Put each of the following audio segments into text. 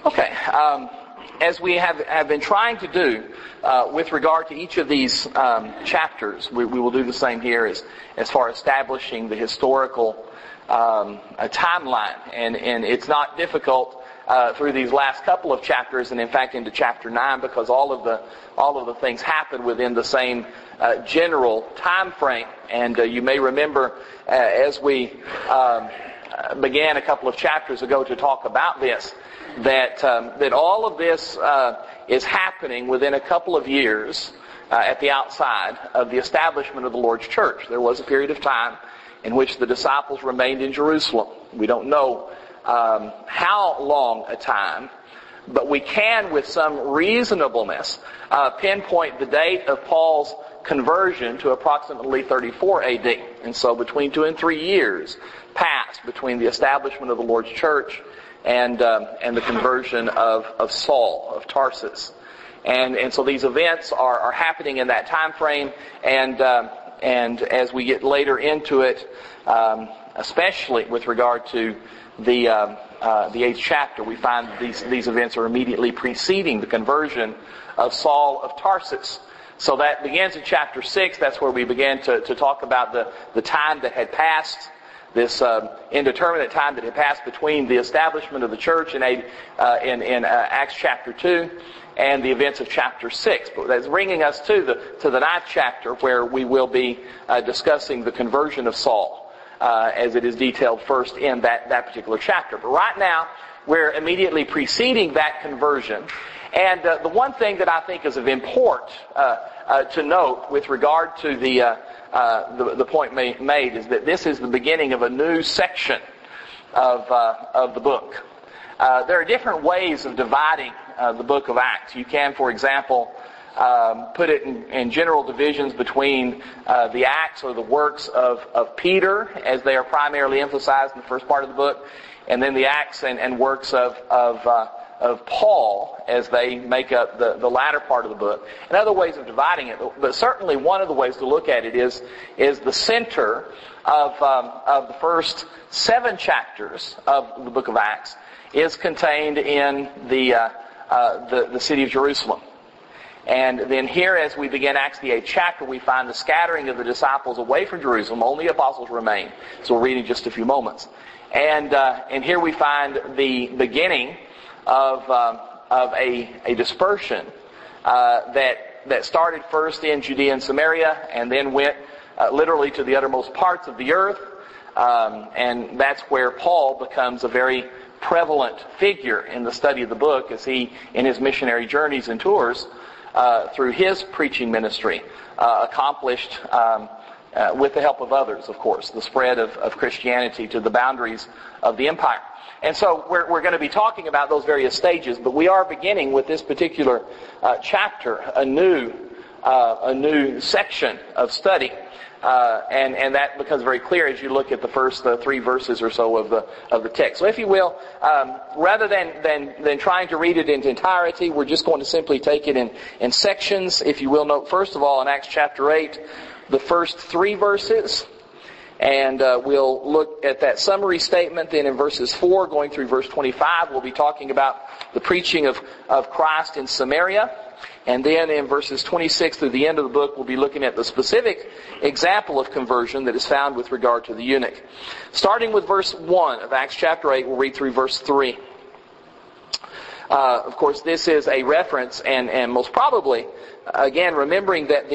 Okay. As we have been trying to do with regard to each of these chapters, we will do the same here as far as establishing the historical timeline. And it's not difficult through these last couple of chapters, and in fact into chapter 9, because all of the things happen within the same general time frame. And you may remember as we began a couple of chapters ago to talk about this, that all of this is happening within a couple of years at the outside of the establishment of the Lord's church. There was a period of time in which the disciples remained in Jerusalem. We don't know how long a time, but we can, with some reasonableness, pinpoint the date of Paul's conversion to approximately 34 A.D. And so between 2 and 3 years passed between the establishment of the Lord's church and the conversion of Saul of Tarsus. And so these events are happening in that time frame, and as we get later into it, especially with regard to the 8th chapter, we find that these events are immediately preceding the conversion of Saul of Tarsus. So that begins in chapter 6. That's where we began to talk about the time that had passed, this indeterminate time that had passed between the establishment of the church in Acts chapter 2 and the events of chapter 6. But that's bringing us to the 9th chapter, where we will be discussing the conversion of Saul, as it is detailed first in that particular chapter. But right now, we're immediately preceding that conversion. And the one thing that I think is of import to note with regard to the point made is that this is the beginning of a new section of the book. There are different ways of dividing the book of Acts. You can, for example, put it in general divisions between the Acts or the works of Peter, as they are primarily emphasized in the first part of the book, and then the Acts and works of Paul as they make up the latter part of the book. And other ways of dividing it, but certainly one of the ways to look at it is the center of the first 7 chapters of the book of Acts is contained in the city of Jerusalem. And then here, as we begin Acts the 8th chapter, we find the scattering of the disciples away from Jerusalem. Only apostles remain. So we'll read in just a few moments. And here we find the beginning of a dispersion that started first in Judea and Samaria, and then went literally to the uttermost parts of the earth. And that's where Paul becomes a very prevalent figure in the study of the book, as he, in his missionary journeys and tours, through his preaching ministry, accomplished, with the help of others, of course, the spread of Christianity to the boundaries of the empire. And so we're going to be talking about those various stages, but we are beginning with this particular chapter, a new section of study. And that becomes very clear as you look at the first 3 verses or so of the text. So if you will, rather than trying to read it in entirety, we're just going to simply take it in sections. If you will, note first of all in Acts chapter 8, the first 3 verses. And we'll look at that summary statement. Then in verses 4 going through verse 25, we'll be talking about the preaching of Christ in Samaria. And then in verses 26 through the end of the book, we'll be looking at the specific example of conversion that is found with regard to the eunuch. Starting with verse 1 of Acts chapter 8, we'll read through verse 3. Of course, this is a reference, and most probably, again, remembering that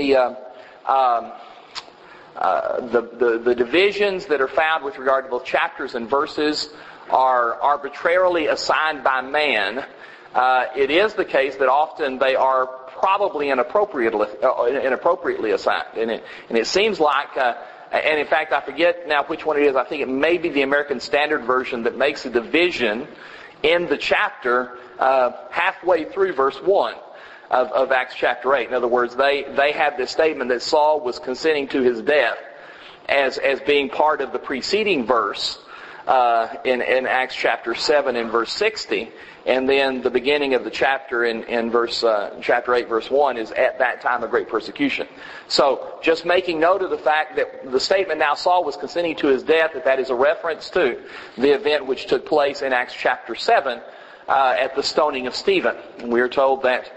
the divisions that are found with regard to both chapters and verses are arbitrarily assigned by man. It is the case that often they are probably inappropriately assigned. And it seems like, and in fact I forget now which one it is, I think it may be the American Standard Version that makes a division in the chapter halfway through verse 1 of Acts chapter 8. In other words, they have this statement that Saul was consenting to his death as being part of the preceding verse in Acts chapter 7 and verse 60. And then the beginning of the chapter in chapter 8 verse 1 is at that time of great persecution. So just making note of the fact that the statement now Saul was consenting to his death, that is a reference to the event which took place in Acts chapter 7 at the stoning of Stephen. And we are told that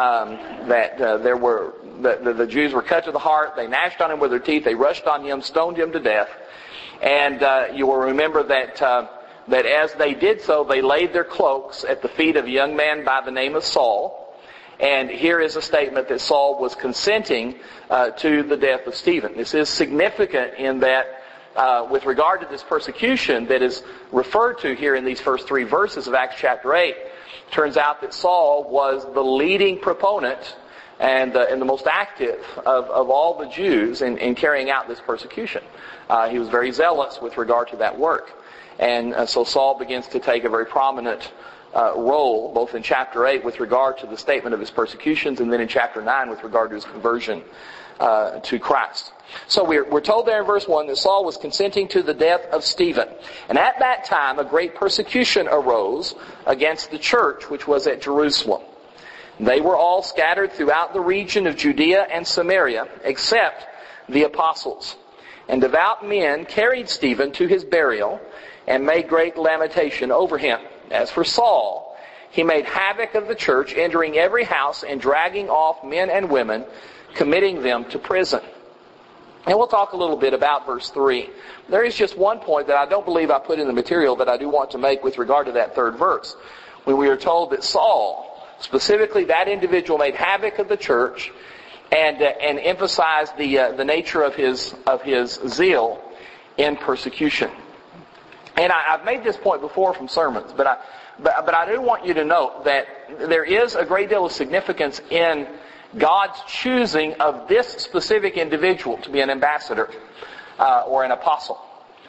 the Jews were cut to the heart. They gnashed on him with their teeth. They rushed on him, stoned him to death. And you will remember that as they did so, they laid their cloaks at the feet of a young man by the name of Saul. And here is a statement that Saul was consenting to the death of Stephen. This is significant in that with regard to this persecution that is referred to here in these first 3 verses of Acts chapter 8, it turns out that Saul was the leading proponent and the most active of all the Jews in carrying out this persecution. He was very zealous with regard to that work. And so Saul begins to take a very prominent role, both in chapter 8 with regard to the statement of his persecutions, and then in chapter 9 with regard to his conversion to Christ. So we're told there in verse 1 that Saul was consenting to the death of Stephen. And at that time a great persecution arose against the church which was at Jerusalem. They were all scattered throughout the region of Judea and Samaria, except the apostles. And devout men carried Stephen to his burial and made great lamentation over him. As for Saul, he made havoc of the church, entering every house and dragging off men and women, committing them to prison. And we'll talk a little bit about verse 3. There is just one point that I don't believe I put in the material that I do want to make with regard to that 3rd verse. When we are told that Saul, specifically that individual, made havoc of the church and emphasized the nature of his zeal in persecution. And I've made this point before from sermons, but I do want you to note that there is a great deal of significance in God's choosing of this specific individual to be an ambassador or an apostle.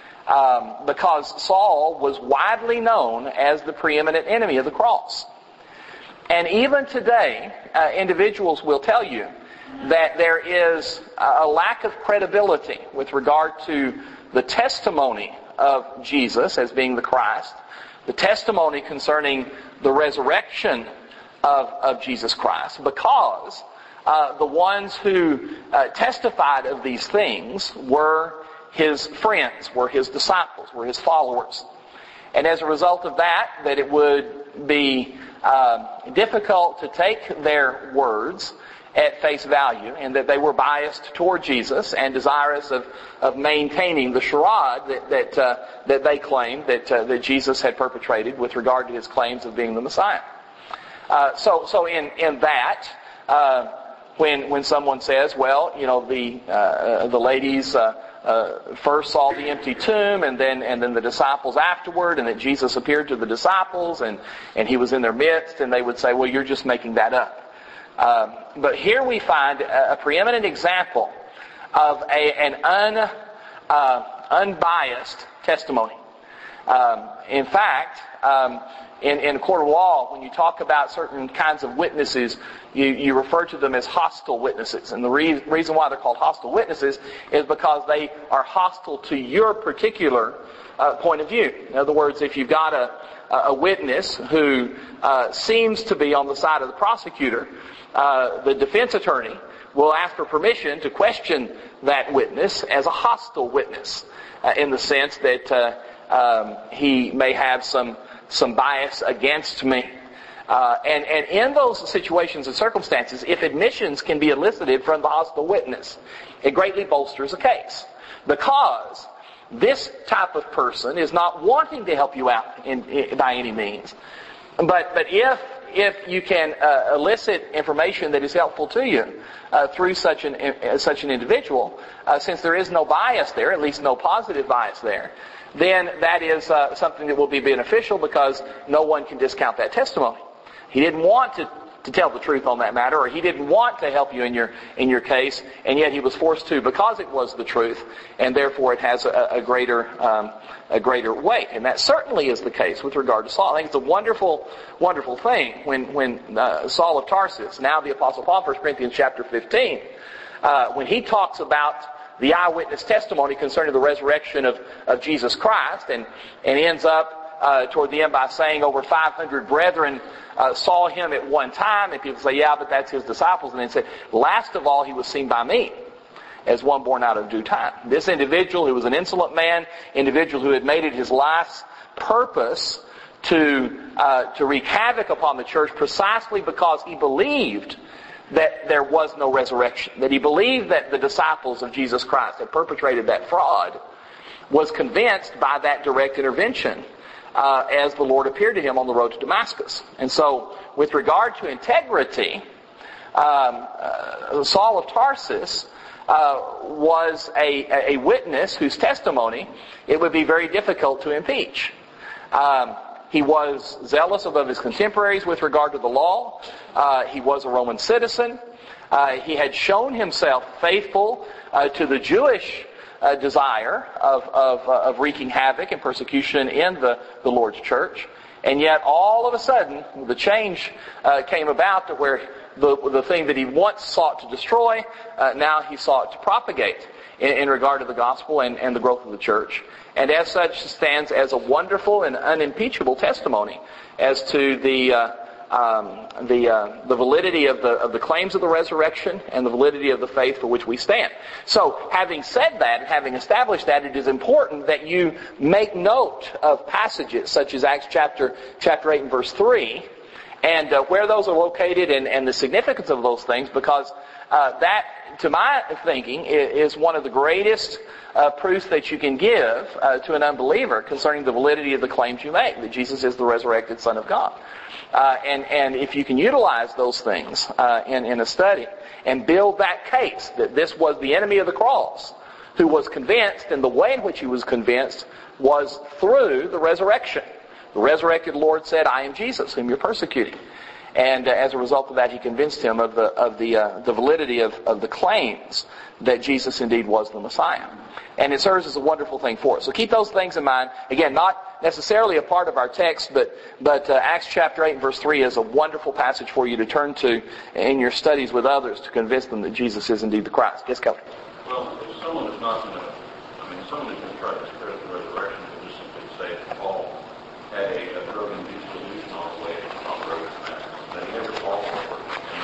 Because Saul was widely known as the preeminent enemy of the cross. And even today, individuals will tell you that there is a lack of credibility with regard to the testimony of Jesus as being the Christ, the testimony concerning the resurrection of Jesus Christ, because the ones who testified of these things were his friends, were his disciples, were his followers. And as a result of that it would be difficult to take their words at face value, and that they were biased toward Jesus and desirous of maintaining the charade that they claimed that Jesus had perpetrated with regard to his claims of being the Messiah. So in that, when someone says, well, you know, the ladies first saw the empty tomb, and then the disciples afterward, and that Jesus appeared to the disciples, and he was in their midst, and they would say, well, you're just making that up. But here we find a preeminent example of an unbiased testimony. In fact, in a court of law, when you talk about certain kinds of witnesses, you refer to them as hostile witnesses. And the reason why they're called hostile witnesses is because they are hostile to your particular point of view. In other words, if you've got a witness who seems to be on the side of the prosecutor, the defense attorney will ask for permission to question that witness as a hostile witness, in the sense that he may have some bias against me. And in those situations and circumstances, if admissions can be elicited from the hostile witness, it greatly bolsters a case. Because this type of person is not wanting to help you out by any means. But if you can elicit information that is helpful to you through such an individual, since there is no bias there, at least no positive bias there, then that is something that will be beneficial, because no one can discount that testimony. He didn't want to tell the truth on that matter, or he didn't want to help you in your case, and yet he was forced to because it was the truth, and therefore it has a greater weight. And that certainly is the case with regard to Saul. I think it's a wonderful, wonderful thing when Saul of Tarsus, now the Apostle Paul, 1 Corinthians chapter 15, when he talks about the eyewitness testimony concerning the resurrection of Jesus Christ, and ends up toward the end by saying over 500 brethren saw him at one time, and people say, yeah, but that's his disciples. And then said, last of all, he was seen by me as one born out of due time. This individual, who was an insolent man, individual who had made it his life's purpose to wreak havoc upon the church precisely because he believed that there was no resurrection, that he believed that the disciples of Jesus Christ had perpetrated that fraud, was convinced by that direct intervention as the Lord appeared to him on the road to Damascus. And so, with regard to integrity, Saul of Tarsus was a witness whose testimony it would be very difficult to impeach. He was zealous above his contemporaries with regard to the law. He was a Roman citizen. He had shown himself faithful to the Jewish desire of wreaking havoc and persecution in the Lord's church. And yet all of a sudden the change came about to where the thing that he once sought to destroy, now he sought to propagate in regard to the gospel and the growth of the church. And as such stands as a wonderful and unimpeachable testimony as to the validity of the claims of the resurrection and the validity of the faith for which we stand. So, having said that, and having established that, it is important that you make note of passages such as Acts chapter 8 and verse 3, and where those are located and the significance of those things, because that, to my thinking, is one of the greatest proofs that you can give to an unbeliever concerning the validity of the claims you make, that Jesus is the resurrected Son of God. And if you can utilize those things in a study and build that case that this was the enemy of the cross who was convinced, and the way in which he was convinced was through the resurrection. The resurrected Lord said, "I am Jesus, whom you're persecuting." And as a result of that, he convinced him of the validity of the claims that Jesus indeed was the Messiah. And it serves as a wonderful thing for us. So keep those things in mind. Again, not necessarily a part of our text, but Acts chapter 8 and verse 3 is a wonderful passage for you to turn to in your studies with others to convince them that Jesus is indeed the Christ. Yes, Kelly? Well, if someone is not going to, someone who's going to try to discredit the resurrection will just simply say that Paul had a drug-induced delusion on the way on the road to Damascus, that he never saw the Lord.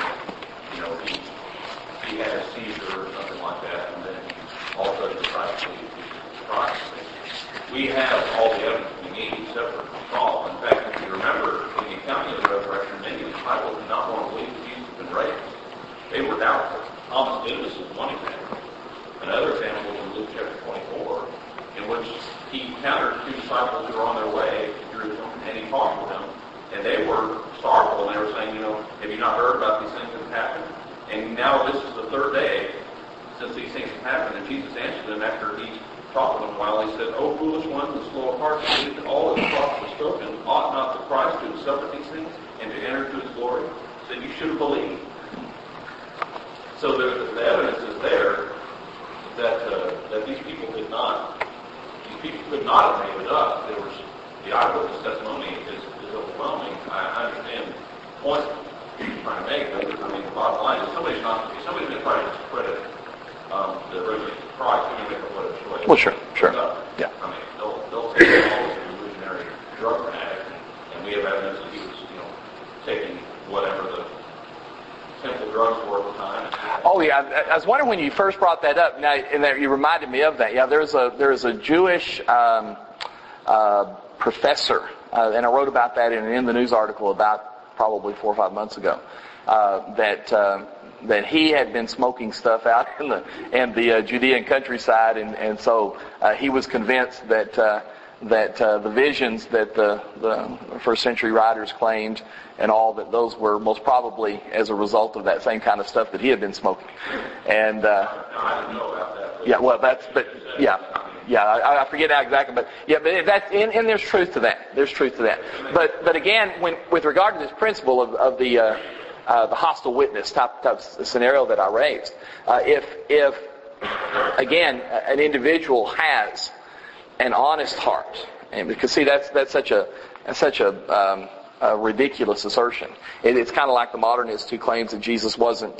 He had a seizure or something like that, and then all of a sudden decided to believe Jesus was Christ. We have all the evidence we need separate from Saul. In fact, if you remember, in the account of the resurrection, many of the disciples did not want to believe that Jesus had been raised. They were doubtful. Thomas Didymus is one example. Another example is in Luke chapter 24, in which he encountered two disciples who were on their way to Jerusalem, and he talked with them, and they were sorrowful, and they were saying, have you not heard about these things that have happened? And now this is the third day since these things have happened, and Jesus answered them after he talked with them a while. He said, "O foolish ones, and slow of heart to believe that all that the prophets have spoken, ought not the Christ to have suffered these things and to enter into his glory?" He said, "You should have believed." So the evidence is there that these people could not have made it up. The eyewitness testimony is overwhelming. I understand the point you're trying to make, but the bottom line is somebody's going to try to discredit the resurrection of Christ. They're going to make up whatever choice. Well, sure. Yeah. They'll take all as an illusionary drug fanatic, and we have evidence that he was, taking whatever the simple drugs were at the time. Oh yeah, I was wondering when you first brought that up. Now, and that you reminded me of that. Yeah, there's a Jewish professor, and I wrote about that in the news article about probably 4 or 5 months ago. That he had been smoking stuff out in the Judean countryside, and so he was convinced that the visions that the first century writers claimed and all, that those were most probably as a result of that same kind of stuff that he had been smoking. And I didn't know about that. Yeah, well, I forget now exactly, but that's and there's truth to that. There's truth to that. But again, with regard to this principle of the hostile witness type scenario that I raised, if again an individual has an honest heart, and because see that's such a ridiculous assertion. It's kind of like the modernist who claims that Jesus wasn't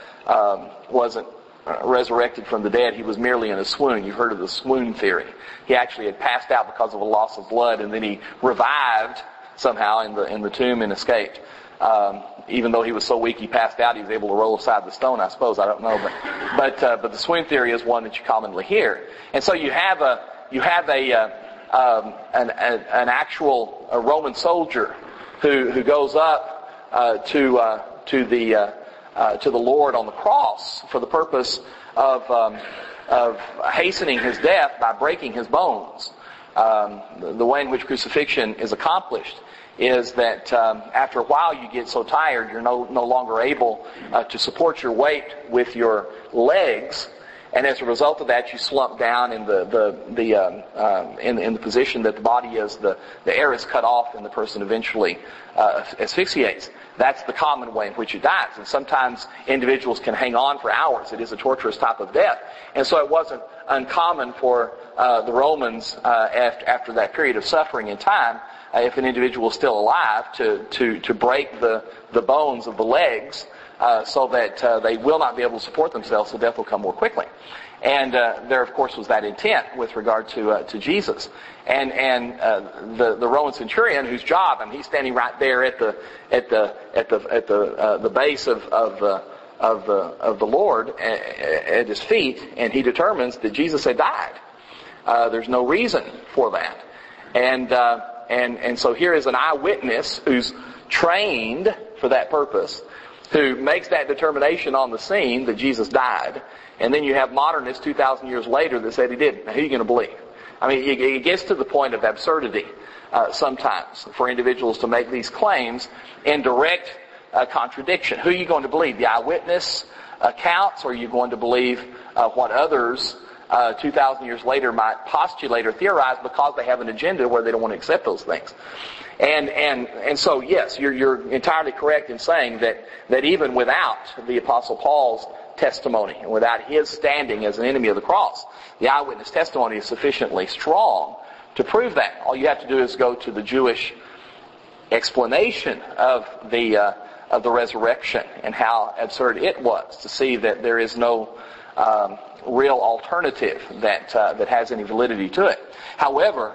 resurrected from the dead. He was merely in a swoon. You've heard of the swoon theory. He actually had passed out because of a loss of blood, and then he revived somehow in the tomb and escaped. Even though he was so weak he passed out, he was able to roll aside the stone, I suppose. I don't know, but the swoon theory is one that you commonly hear. And so you have a an actual Roman soldier who goes up to the Lord on the cross for the purpose of hastening his death by breaking his bones. The way in which crucifixion is accomplished is that after a while you get so tired you're no longer able to support your weight with your legs, and as a result of that you slump down in the position that the body is, the air is cut off and the person eventually asphyxiates. That's the common way in which he dies. And sometimes individuals can hang on for hours. It is a torturous type of death. And so it wasn't uncommon for the Romans after that period of suffering and time, if an individual is still alive, to break the bones of the legs so that they will not be able to support themselves, so death will come more quickly. And there, of course, was that intent with regard to Jesus. And the Roman centurion, whose job, I mean, he's standing right there at the base of the Lord at his feet, and he determines that Jesus had died. There's no reason for that. And so here is an eyewitness who's trained for that purpose, who makes that determination on the scene that Jesus died. And then you have modernists 2,000 years later that said he didn't. Now, who are you going to believe? I mean, it gets to the point of absurdity sometimes for individuals to make these claims in direct contradiction. Who are you going to believe? The eyewitness accounts, or are you going to believe what others 2,000 years later might postulate or theorize because they have an agenda where they don't want to accept those things? And so, yes, you're entirely correct in saying that even without the Apostle Paul's testimony and without his standing as an enemy of the cross, the eyewitness testimony is sufficiently strong to prove that. All you have to do is go to the Jewish explanation of the resurrection and how absurd it was to see that there is no real alternative that has any validity to it. However,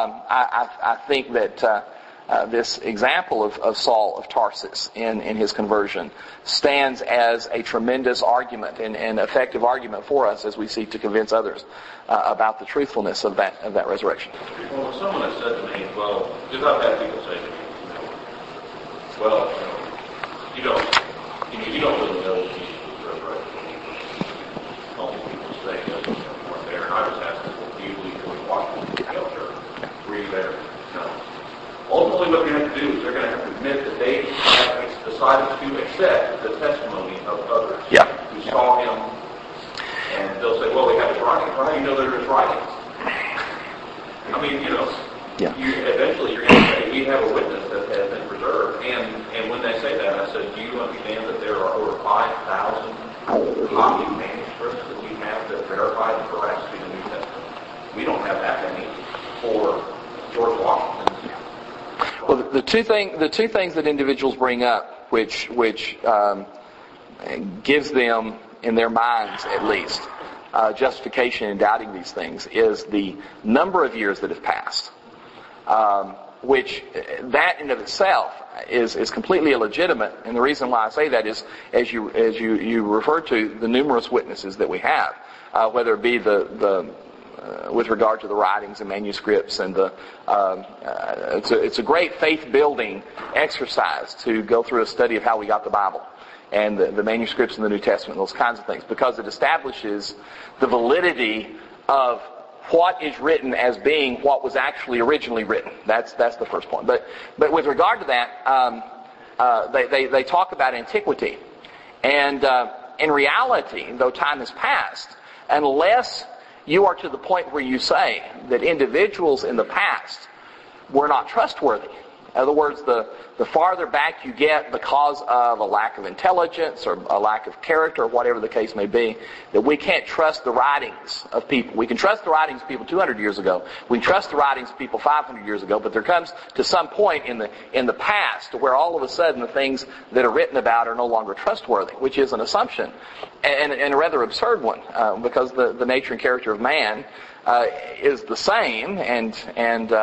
I think that this example of Saul of Tarsus in his conversion stands as a tremendous argument and effective argument for us as we seek to convince others about the truthfulness of that resurrection. Well, someone has said to me, well, because I've had people say to me, well, you don't really know Jesus was resurrected. Most people say that you weren't there. And I was asking, well, do you believe you walked into the shelter? Were you there? No. Ultimately, what they're going to have to do is they're going to have to admit that they have decided to accept the testimony of others who saw him. And they'll say, well, we have his writings. Well, how do you know they're his writings? I mean, eventually you're going to say, we have a witness that has been preserved. And when they say that, I said, do you understand that there are over 5,000 copy manuscripts that we have that verify the veracity of the New Testament? We don't have that many for George Washington. Well, the two things that individuals bring up, which gives them, in their minds at least, justification in doubting these things, is the number of years that have passed, which that in of itself is completely illegitimate. And the reason why I say that is, as you refer to the numerous witnesses that we have, whether it be with regard to the writings and manuscripts, and it's a great faith-building exercise to go through a study of how we got the Bible and the manuscripts in the New Testament, those kinds of things, because it establishes the validity of what is written as being what was actually originally written. That's the first point. But with regard to that, they talk about antiquity, and in reality, though time has passed, unless you are to the point where you say that individuals in the past were not trustworthy. In other words, the farther back you get because of a lack of intelligence or a lack of character or whatever the case may be, that we can't trust the writings of people. We can trust the writings of people 200 years ago. We can trust the writings of people 500 years ago, but there comes to some point in the past where all of a sudden the things that are written about are no longer trustworthy, which is an assumption, and a rather absurd one, because the nature and character of man is the same, and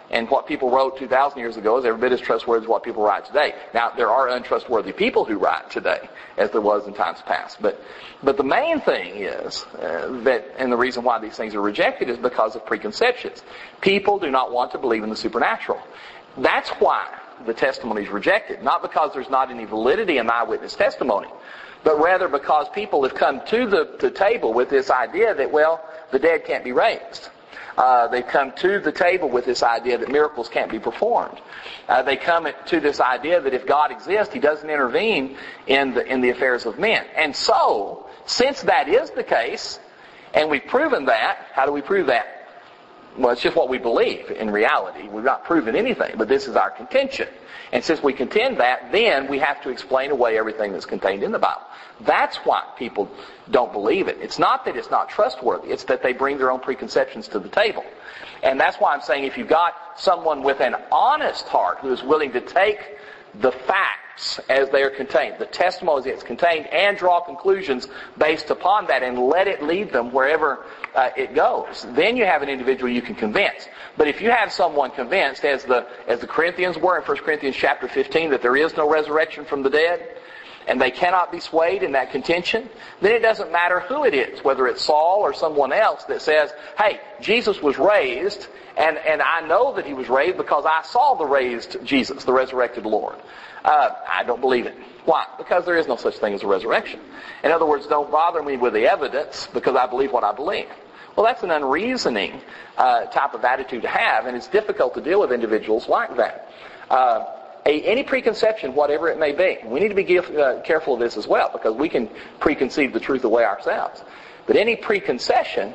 And what people wrote 2,000 years ago is every bit as trustworthy as what people write today. Now, there are untrustworthy people who write today, as there was in times past. But the main thing is and the reason why these things are rejected is because of preconceptions. People do not want to believe in the supernatural. That's why the testimony is rejected. Not because there's not any validity in the eyewitness testimony, but rather because people have come to the table with this idea that, well, the dead can't be raised. They've come to the table with this idea that miracles can't be performed. They come to this idea that if God exists, He doesn't intervene in the affairs of men. And so, since that is the case, and we've proven that, how do we prove that? Well, it's just what we believe in reality. We've not proven anything, but this is our contention. And since we contend that, then we have to explain away everything that's contained in the Bible. That's why people don't believe it. It's not that it's not trustworthy. It's that they bring their own preconceptions to the table. And that's why I'm saying if you've got someone with an honest heart who is willing to take the facts as they are contained, the testimony as it's contained, and draw conclusions based upon that and let it lead them wherever it goes, then you have an individual you can convince. But if you have someone convinced, as the Corinthians were in 1 Corinthians chapter 15, that there is no resurrection from the dead, and they cannot be swayed in that contention, then it doesn't matter who it is, whether it's Saul or someone else that says, hey, Jesus was raised, and I know that He was raised because I saw the raised Jesus, the resurrected Lord. I don't believe it. Why? Because there is no such thing as a resurrection. In other words, don't bother me with the evidence because I believe what I believe. Well, that's an unreasoning type of attitude to have, and it's difficult to deal with individuals like that. Any preconception, whatever it may be, we need to be careful of this as well, because we can preconceive the truth away ourselves. But any preconception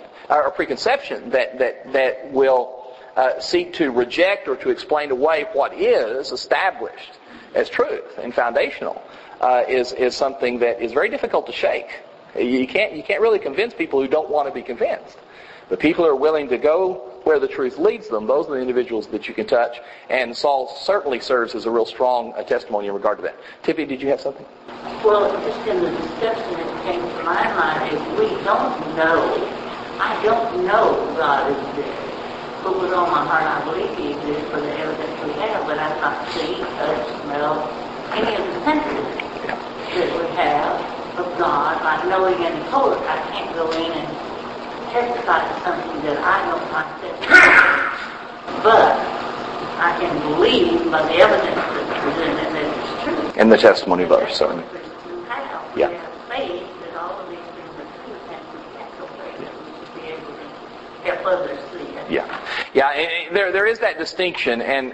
that will seek to reject or to explain away what is established as truth and foundational is something that is very difficult to shake. You can't really convince people who don't want to be convinced. The people who are willing to go where the truth leads them, those are the individuals that you can touch. And Saul certainly serves as a real strong testimony in regard to that. Tippy, did you have something? Well, just in the discussion that came to my mind is we don't know. I don't know God is there. But with all my heart, I believe He exists for the evidence we have. But I've not seen, touch, smell any of the senses that we have of God. Like knowing in court, I can't go in and testify to something that I don't myself. But I can believe by the evidence that's presented that it's true. And the testimony of others, certainly. Yeah. We have faith that all of these things are true, and we have no faith that we should be able to help others see it. Yeah. And there is that distinction, and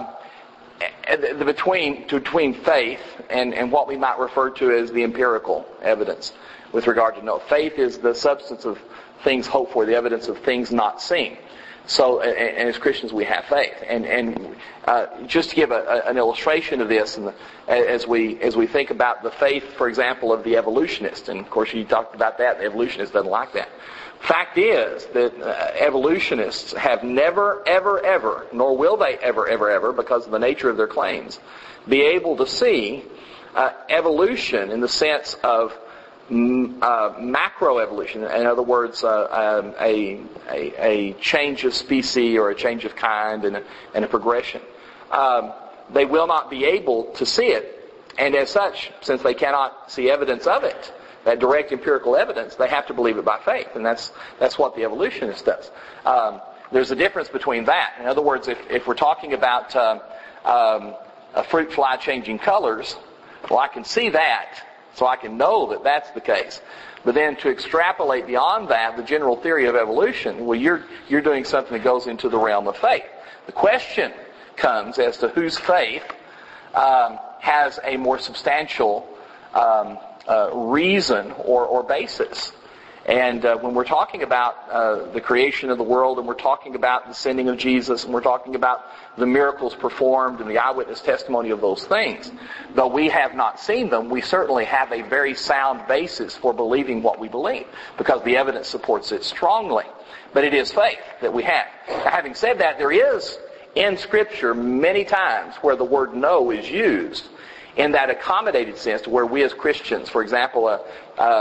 between faith and what we might refer to as the empirical evidence with regard to faith is the substance of things hoped for, the evidence of things not seen. So, and as Christians, we have faith. And just to give an illustration of this, and as we think about the faith, for example, of the evolutionist, and of course you talked about that, the evolutionist doesn't like that. Fact is that evolutionists have never, ever, ever, nor will they ever, ever, ever, because of the nature of their claims, be able to see evolution in the sense of macroevolution, in other words, a change of species or a change of kind and a progression. They will not be able to see it, and as such, since they cannot see evidence of it, that direct empirical evidence, they have to believe it by faith, and that's what the evolutionist does. There's a difference between that. In other words, if we're talking about a fruit fly changing colors, well, I can see that. So I can know that that's the case. But then to extrapolate beyond that, the general theory of evolution, well, you're doing something that goes into the realm of faith. The question comes as to whose faith has a more substantial reason or basis. And when we're talking about the creation of the world, and we're talking about the sending of Jesus, and we're talking about the miracles performed and the eyewitness testimony of those things, though we have not seen them, we certainly have a very sound basis for believing what we believe, because the evidence supports it strongly. But it is faith that we have. Now, having said that, there is in Scripture many times where the word know is used in that accommodated sense, to where we as Christians, for example,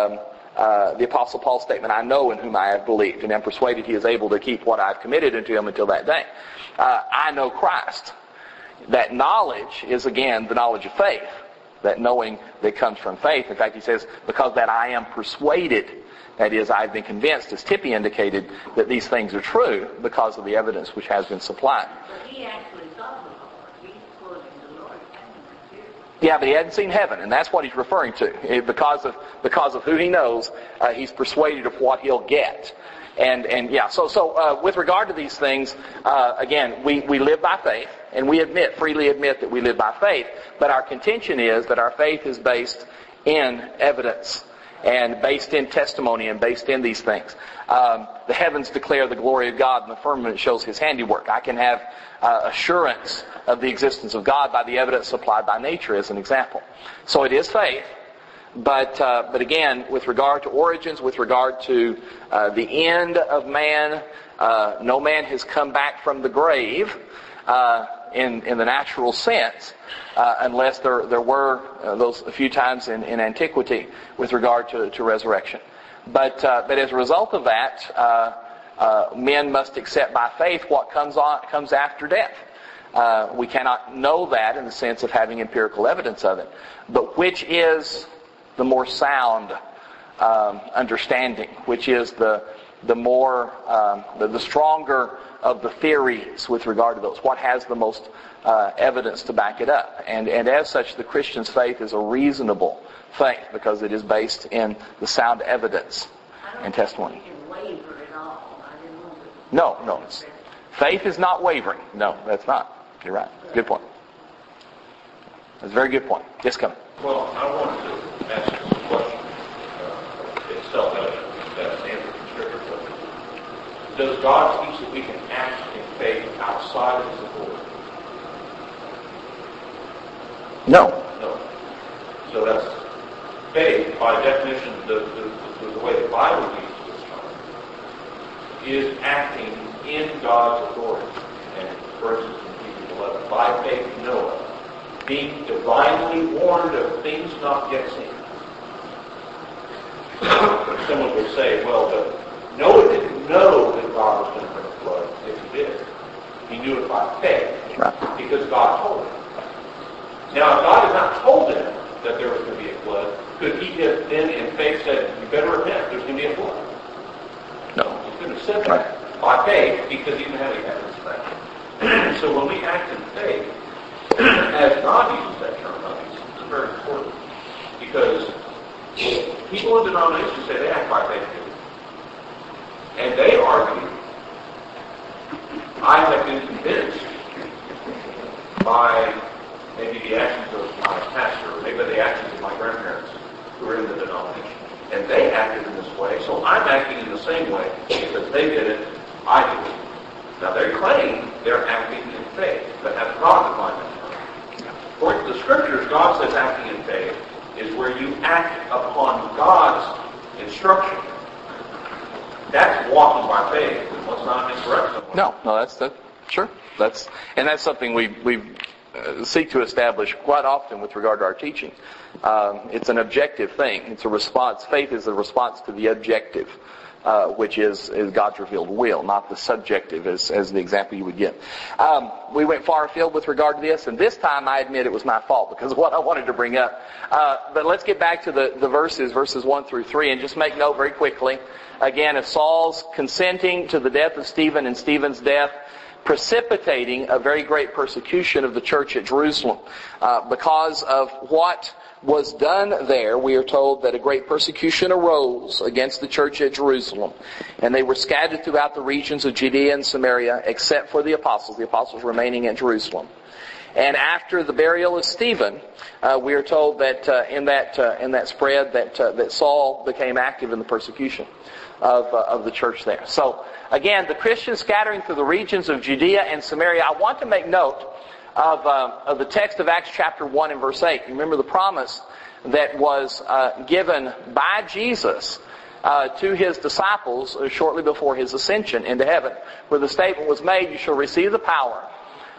the Apostle Paul's statement, I know in whom I have believed, and am persuaded he is able to keep what I have committed unto him until that day. I know Christ. That knowledge is, again, the knowledge of faith. That knowing that comes from faith. In fact, he says, because that I am persuaded, that is, I've been convinced, as Tippy indicated, that these things are true because of the evidence which has been supplied. But he actually saw the Lord. He's quoting the Lord. Yeah, but he hadn't seen heaven, and that's what he's referring to. Because of who he knows, he's persuaded of what he'll get. And yeah, so with regard to these things, again, we live by faith, and we freely admit that we live by faith, but our contention is that our faith is based in evidence, and based in testimony, and based in these things. The heavens declare the glory of God, and the firmament shows his handiwork. I can have assurance of the existence of God by the evidence supplied by nature, as an example. So it is faith. But again, with regard to origins, with regard to the end of man, no man has come back from the grave in the natural sense, unless there were those a few times in antiquity with regard to resurrection. But as a result of that, men must accept by faith what comes after death. We cannot know that in the sense of having empirical evidence of it. But which is the more sound understanding, which is the stronger of the theories with regard to those. What has the most evidence to back it up? And as such, the Christian's faith is a reasonable faith because it is based in the sound evidence and testimony. Waver at all. I didn't want to... No. Faith is not wavering. No, that's not. You're right. Good point. That's a very good point. Yes, come. Well, I wanted to ask this question. It's self-evident that's answered in Scripture. But does God teach that we can act in faith outside of His authority? No. So that's faith, by definition, the way the Bible uses this term, is acting in God's authority. And for instance, in Hebrews 11, by faith Noah, being divinely warned of things not yet seen. Someone would say, well, but Noah didn't know that God was going to bring a flood. If he did, he knew it by faith, because God told him. Now, if God had not told him that there was going to be a flood, could he have then in faith said, you better repent, there's going to be a flood? No. He couldn't have said that by faith, because he didn't have any evidence of that. So when we act in faith, as God uses that term, I think it's very important, because people in denominations say they act by faith too. And they argue, I have been convinced by maybe the actions of my pastor, or maybe the actions of my grandparents who are in the denomination. And they acted in this way, so I'm acting in the same way. Because they did it, I did it. Now they claim they're acting in faith, but has God defined that? According to the Scriptures, God says acting in faith is where you act upon God's instruction. That's walking by faith. What's not incorrect? No, that's sure. That's something we seek to establish quite often with regard to our teaching. It's an objective thing. It's a response. Faith is a response to the objective, which is God's revealed will, not the subjective as the example you would give. We went far afield with regard to this, and this time I admit it was my fault because of what I wanted to bring up. But let's get back to the verses 1 through 3, and just make note very quickly, again, of Saul's consenting to the death of Stephen and Stephen's death precipitating a very great persecution of the church at Jerusalem. Because of what was done there, we are told that a great persecution arose against the church at Jerusalem. And they were scattered throughout the regions of Judea and Samaria, except for the apostles remaining in Jerusalem. And after the burial of Stephen, we are told that in that spread that Saul became active in the persecution of the church there. So again, the Christians scattering through the regions of Judea and Samaria. I want to make note of the text of Acts chapter 1 and verse 8. Remember the promise that was given by Jesus to His disciples shortly before His ascension into heaven, where the statement was made, you shall receive the power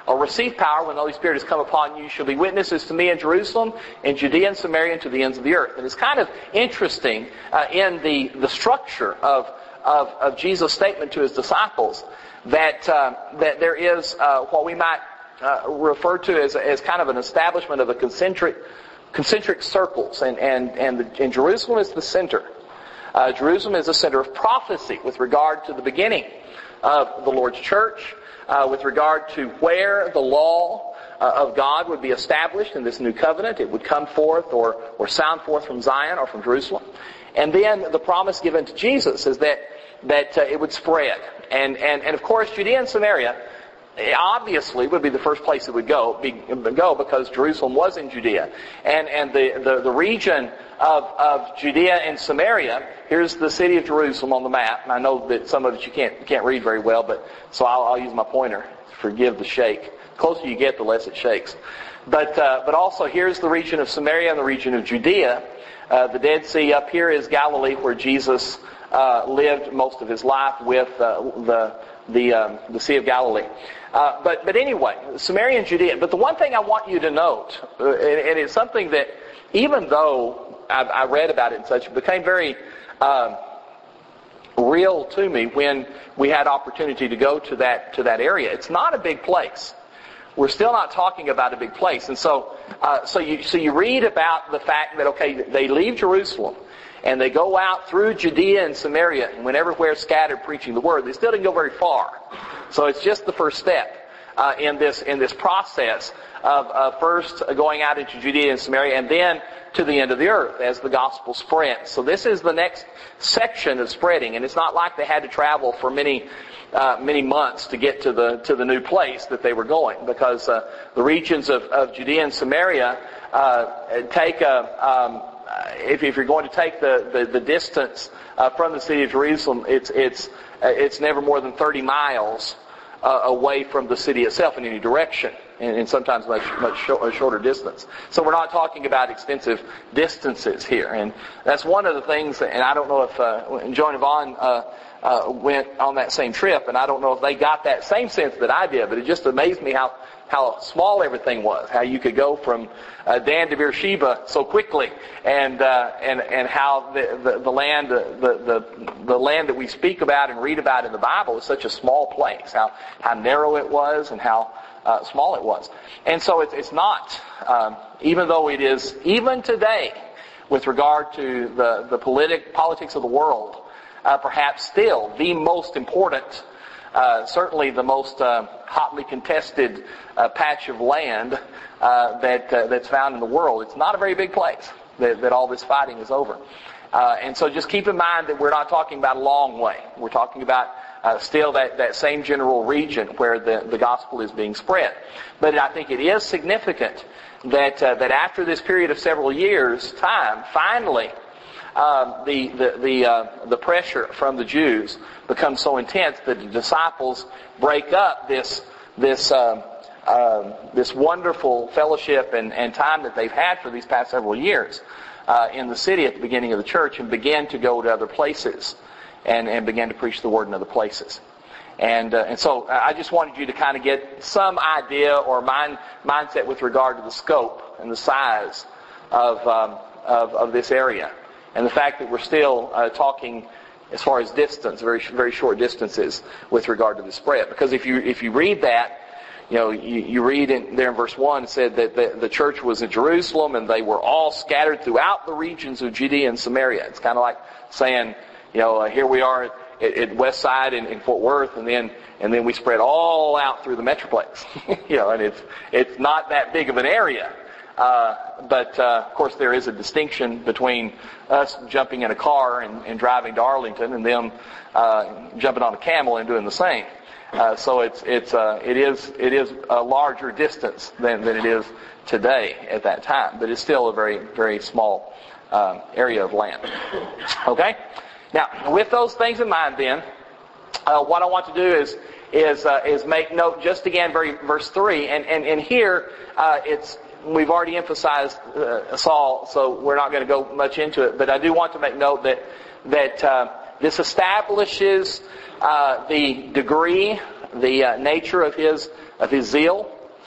or receive power when the Holy Spirit has come upon you. You shall be witnesses to me in Jerusalem, in Judea and Samaria, and to the ends of the earth. And it's kind of interesting in the structure of Jesus' statement to his disciples that there is what we might refer to as kind of an establishment of a concentric circles, and Jerusalem is the center. Jerusalem is the center of prophecy with regard to the beginning of the Lord's church, with regard to where the law of God would be established in this new covenant. It would come forth or sound forth from Zion or from Jerusalem. And then the promise given to Jesus is that it would spread. And of course, Judea and Samaria obviously would be the first place it would go because Jerusalem was in Judea. And the region of Judea and Samaria, here's the city of Jerusalem on the map. And I know that some of it you can't read very well, but so I'll use my pointer. Forgive the shake. The closer you get, the less it shakes. But also here's the region of Samaria and the region of Judea. The Dead Sea up here is Galilee, where Jesus lived most of his life with the Sea of Galilee. But anyway, Samaria and Judea. But the one thing I want you to note, and it's something that even though I read about it and such, it became very real to me when we had opportunity to go to that area. It's not a big place. We're still not talking about a big place. And so you read about the fact that, okay, they leave Jerusalem and they go out through Judea and Samaria and went everywhere scattered preaching the word. They still didn't go very far. So it's just the first step in this process of first going out into Judea and Samaria and then to the end of the earth as the gospel spreads. So this is the next section of spreading, and it's not like they had to travel for many months to get to the new place that they were going, because the regions of Judea and Samaria take if you're going to take the distance from the city of Jerusalem, it's never more than 30 miles away from the city itself in any direction, and sometimes much shorter distance. So we're not talking about extensive distances here, and that's one of the things. And I don't know if Joan and Yvonne went on that same trip, and I don't know if they got that same sense that I did. But it just amazed me how small everything was, how you could go from Dan to Beersheba so quickly, and how the land the land that we speak about and read about in the Bible is such a small place, how narrow it was and how small it was. And so it's not, even though it is, even today, with regard to the politics of the world, perhaps still the most important, certainly the most hotly contested patch of land that's found in the world. It's not a very big place that all this fighting is over. And so just keep in mind that we're not talking about a long way. We're talking about still that same general region where the gospel is being spread. But I think it is significant that after this period of several years' time, finally, the pressure from the Jews becomes so intense that the disciples break up this wonderful fellowship and time that they've had for these past several years in the city at the beginning of the church, and begin to go to other places and begin to preach the word in other places. And so I just wanted you to kind of get some idea or mindset with regard to the scope and the size of this area. And the fact that we're still talking as far as distance, very, very short distances with regard to the spread. Because if you read that, you read there in verse 1, it said that the church was in Jerusalem and they were all scattered throughout the regions of Judea and Samaria. It's kind of like saying, here we are at West Side in Fort Worth, and then we spread all out through the Metroplex. And it's not that big of an area. But of course there is a distinction between us jumping in a car and driving to Arlington and them jumping on a camel and doing the same. So it is a larger distance than it is today at that time, but it's still a very, very small area of land. Okay? Now, with those things in mind, then, what I want to do is make note just again, verse 3, and here we've already emphasized Saul, so we're not going to go much into it. But I do want to make note that this establishes the degree, the nature of his his zeal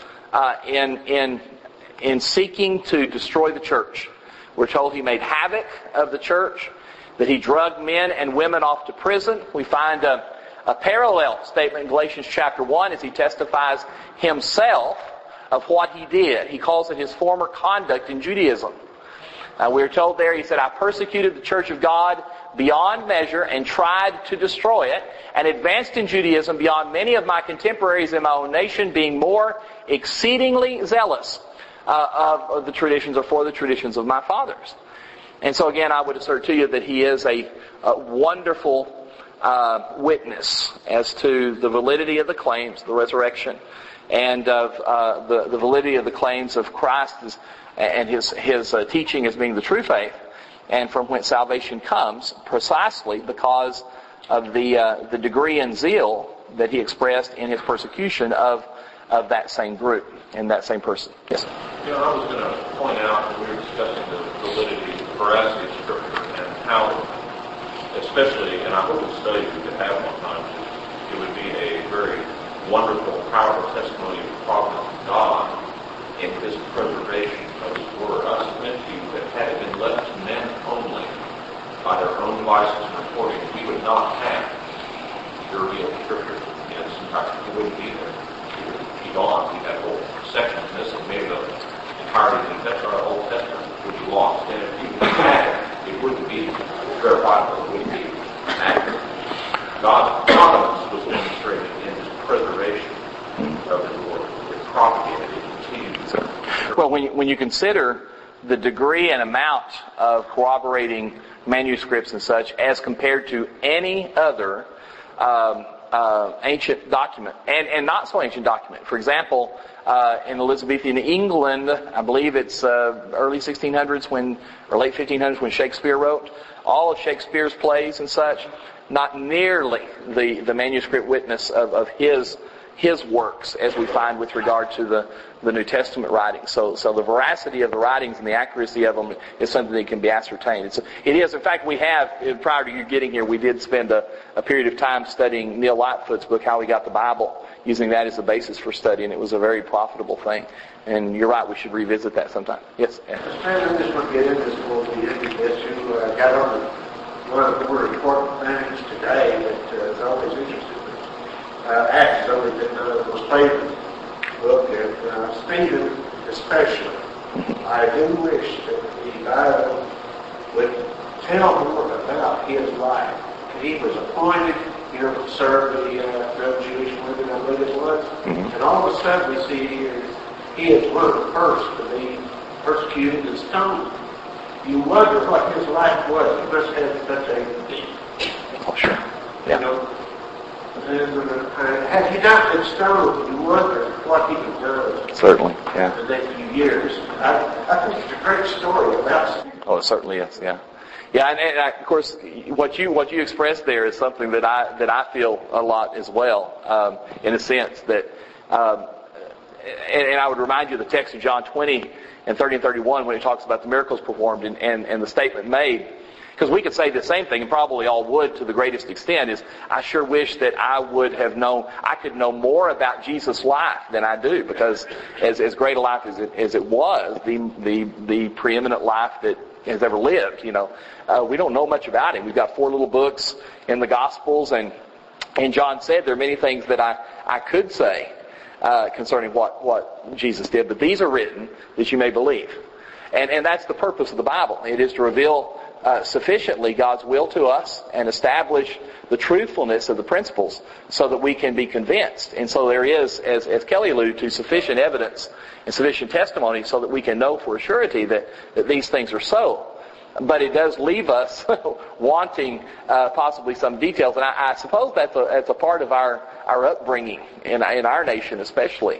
in seeking to destroy the church. We're told he made havoc of the church, that he drugged men and women off to prison. We find a parallel statement in Galatians chapter 1 as he testifies himself of what he did. He calls it his former conduct in Judaism. We're told there, he said, I persecuted the church of God beyond measure and tried to destroy it, and advanced in Judaism beyond many of my contemporaries in my own nation, being more exceedingly zealous of the traditions, or for the traditions of my fathers. And so again, I would assert to you that he is a wonderful witness as to the validity of the claims of the resurrection, and of the validity of the claims of Christ and his teaching as being the true faith, and from whence salvation comes, precisely because of the degree and zeal that he expressed in his persecution of that same group and that same person. Yes? I was going to point out that we were discussing the validity, the veracity of Scripture, and how, especially, and I hope it's studied we could have one time, it would be a very wonderful, powerful testimony of the providence of God in his preservation of his word. I submit to you that had it been left to men only by their own devices and reporting, we would not have the revealed Scripture in its entirety. It wouldn't be there. It would be gone. We'd have whole sections missing. Maybe the entirety of the Old Testament would be lost. And if you had it, it wouldn't be verifiable. It wouldn't be accurate. God's providence was demonstrated in his preservation of his word. It propagated. It continued. Well, when you consider the degree and amount of corroborating manuscripts and such as compared to any other ancient document, and not so ancient document. For example, in Elizabethan England, I believe it's early 1600s or late 1500s when Shakespeare wrote, all of Shakespeare's plays and such, not nearly the manuscript witness of his works as we find with regard to the New Testament writings. So the veracity of the writings and the accuracy of them is something that can be ascertained. It is. In fact, we have, prior to you getting here, we did spend a period of time studying Neil Lightfoot's book, How We Got the Bible, using that as a basis for study, and it was a very profitable thing. And you're right, we should revisit that sometime. Yes? I just want to get into this a little bit because you got on one of the more important things today that is always interesting. Acts always been one of those favorite book, and Stephen especially. I do wish that the Bible would tell more about his life. He was appointed, to serve the Jewish women, I believe it was, and all of a sudden we see here he is one of the first to be persecuted and stoned. You wonder what his life was. He must have such a... Oh, sure. Yeah. Had he not been stoned, you wonder what he would do. Certainly, yeah. In the next few years. I think it's a great story about it. Oh, it certainly is, yeah. Yeah, and of course, what you expressed there is something that I feel a lot as well, in a sense that, and I would remind you of the text of John 20 and 30 and 31 when it talks about the miracles performed and the statement made. Because we could say the same thing, and probably all would to the greatest extent, is I sure wish that I could know more about Jesus' life than I do, because as great a life as it was, the preeminent life that has ever lived, we don't know much about him. We've got 4 little books in the Gospels, and John said there are many things that I could say concerning what Jesus did, but these are written that you may believe. And that's the purpose of the Bible. It is to reveal sufficiently God's will to us and establish the truthfulness of the principles so that we can be convinced. And so there is, as Kelly alluded to, sufficient evidence and sufficient testimony so that we can know for a surety that these things are so. But it does leave us wanting possibly some details, and I suppose that's a part of our upbringing in our nation, especially.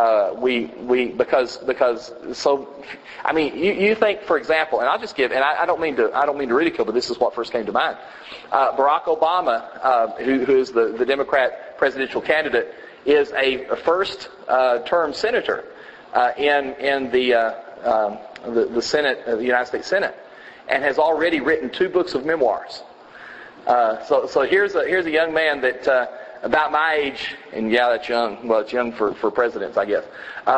Because I mean, you think, for example, and I'll just give, and I don't mean to ridicule, but this is what first came to mind. Barack Obama, who is the Democrat presidential candidate, is a first-term senator in the Senate, the United States Senate, and has already written 2 books of memoirs. So here's a young man that about my age, and yeah, that's young. Well, it's young for presidents, I guess.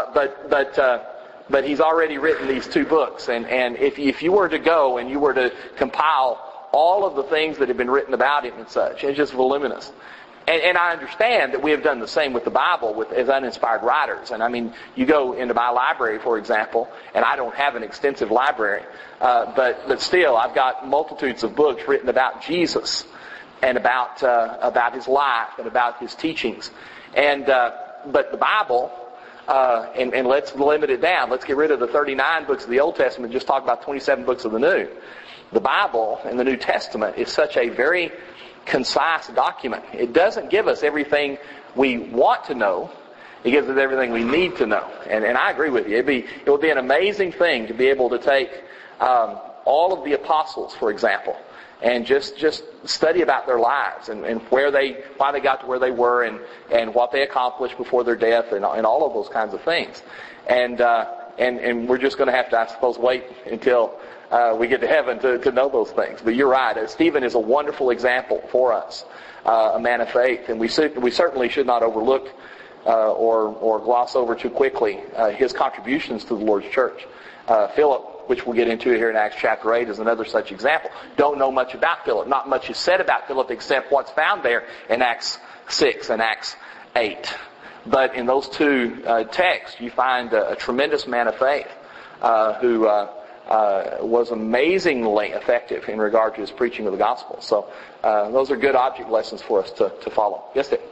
But he's already written these 2 books, and if you were to go and you were to compile all of the things that have been written about him and such, it's just voluminous. And I understand that we have done the same with the Bible as uninspired writers. And I mean, you go into my library, for example, and I don't have an extensive library, but still, I've got multitudes of books written about Jesus and about his life and about his teachings. But the Bible, and let's limit it down. Let's get rid of the 39 books of the Old Testament and just talk about 27 books of the New. The Bible and the New Testament is such a very concise document. It doesn't give us everything we want to know. It gives us everything we need to know. And I agree with you. It would be an amazing thing to be able to take all of the apostles, for example, and just study about their lives and why they got to where they were and what they accomplished before their death and all of those kinds of things. And we're just going to have to, I suppose, wait until we get to heaven to know those things. But you're right. Stephen is a wonderful example for us, a man of faith, and we certainly should not overlook or gloss over too quickly his contributions to the Lord's church. Philip, which we'll get into here in Acts chapter 8, is another such example. Don't know much about Philip. Not much is said about Philip except what's found there in Acts 6 and Acts 8. But in those 2 texts, you find a tremendous man of faith who was amazingly effective in regard to his preaching of the gospel. So those are good object lessons for us to follow. Yes, Dick?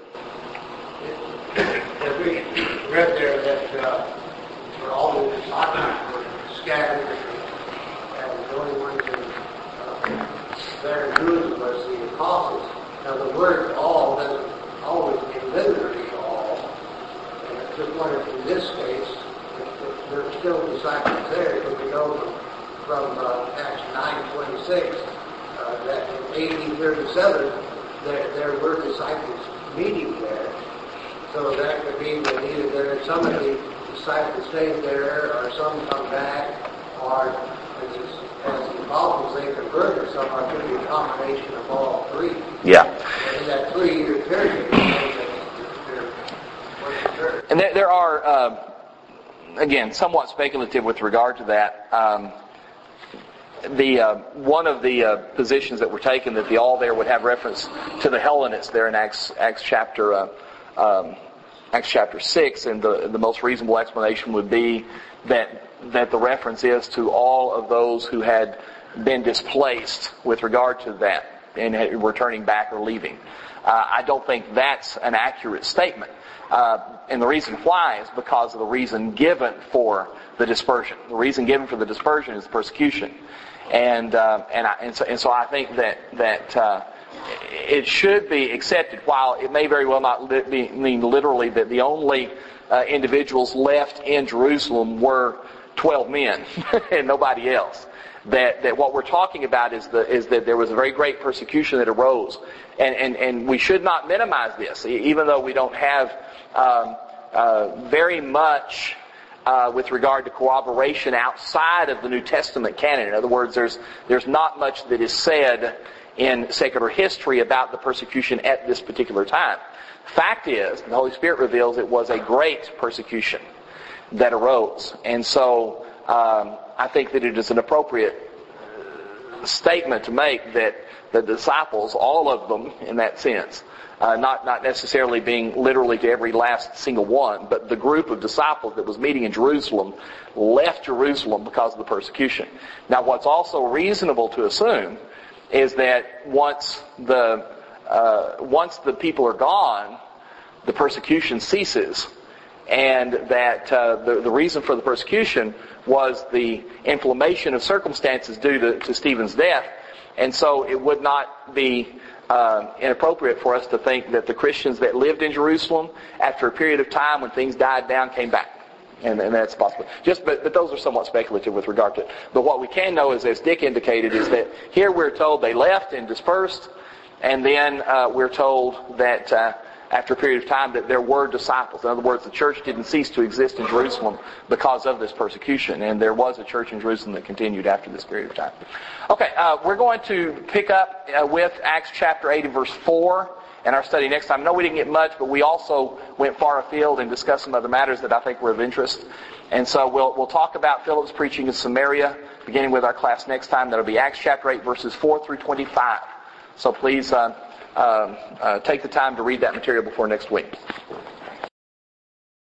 As we read there that for all the disciples were scattered, and the only ones there in Jerusalem was the apostles. Now the word all doesn't always mean literally all. And I just wondered in this case, if there are still disciples there, because we know from Acts 9:26 that in AD 37 there were disciples meeting there. So that could mean that either there are some of the disciples stayed there, or some come back, or as the apostles they converted, some are going to be a combination of all 3. Yeah. And in that 3-year period, and there are, again, somewhat speculative with regard to that. One of the positions that were taken that the all there would have reference to the Hellenists there in Acts chapter 6, and the most reasonable explanation would be that the reference is to all of those who had been displaced with regard to that and were turning back or leaving. I don't think that's an accurate statement. And the reason why is because of the reason given for the dispersion. The reason given for the dispersion is persecution. And so I think that it should be accepted, while it may very well not mean literally that the only individuals left in Jerusalem were 12 men and nobody else. That what we're talking about is that there was a very great persecution that arose, and we should not minimize this, even though we don't have very much with regard to corroboration outside of the New Testament canon. In other words, there's not much that is said in secular history about the persecution at this particular time. Fact is, the Holy Spirit reveals it was a great persecution that arose, and so I think that it is an appropriate statement to make that the disciples, all of them in that sense, not necessarily being literally to every last single one, but the group of disciples that was meeting in Jerusalem left Jerusalem because of the persecution. Now, what's also reasonable to assume is that once the people are gone, the persecution ceases, and that the reason for the persecution was the inflammation of circumstances due to Stephen's death, and so it would not be inappropriate for us to think that the Christians that lived in Jerusalem, after a period of time when things died down, came back. And that's possible. But those are somewhat speculative with regard to it. But what we can know is, as Dick indicated, is that here we're told they left and dispersed, and then we're told that after a period of time that there were disciples. In other words, the church didn't cease to exist in Jerusalem because of this persecution, and there was a church in Jerusalem that continued after this period of time. Okay, we're going to pick up with Acts chapter 8 and verse 4, in our study next time. No, we didn't get much, but we also went far afield and discussed some other matters that I think were of interest. And so we'll talk about Philip's preaching in Samaria, beginning with our class next time. That'll be Acts chapter 8, verses 4 through 25. So please take the time to read that material before next week.